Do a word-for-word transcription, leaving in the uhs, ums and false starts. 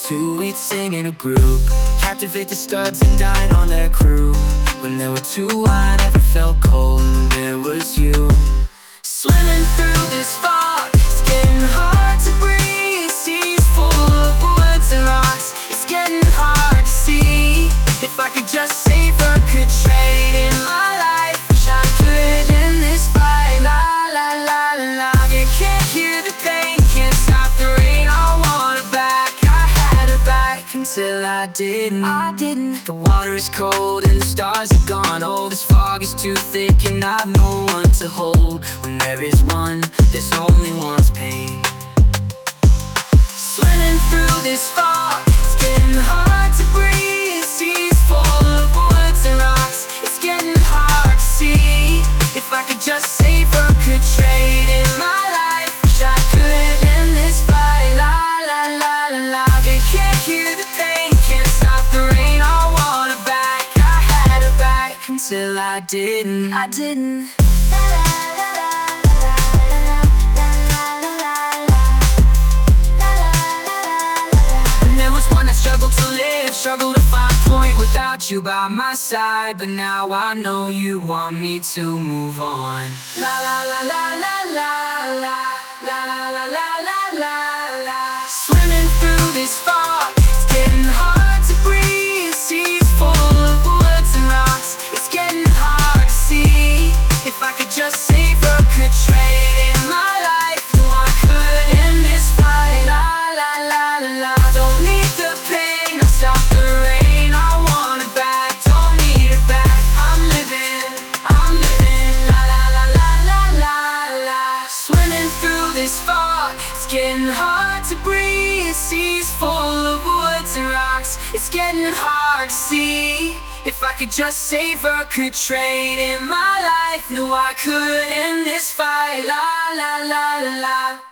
Two we'd sing in a group, captivate the studs and dine on their crew. When there were two, I never felt cold, and there was you. Swimming through this fog, it's getting hard to breathe. Seas full of woods and rocks, it's getting hard to see. If I could just save her, could trade in my life, wish I could end this fight. La la la la la. You can't hear the pain, can't stop the rain. I want her back, I had her back until I didn't. I didn't. The water is cold and the stars are gone. Oh, this fog is too thick and I've no one to hold. When there is one, there's only one's pain. Swimming through this fog, it's getting hard to breathe. Seas full of woods and rocks, it's getting hard to see. If I could just save her, could trade in my life, wish I could end this fight. La la la la la. You can't hear the pain, can't stop the rain. I want her back, I had her back until I didn't. I didn't. Struggle to live, struggle to find point without you by my side. But now I know you want me to move on. La la la la la la la la la la la la la. Swimming through this fog, it's getting hard to breathe. Seas full of woods and rocks, it's getting hard to see. If I could just save her, could trade in my life, no I could end this fight. La la la la la. Don't need the pain, I'll stop the rain. I want it back, don't need it back. I'm living, I'm living. La la la la la la la. Swimming through this fog, it's getting hard to breathe. Seas full of woods and rocks, it's getting hard to see. If I could just save her, could trade in my life, no I could end this fight. La la la la la.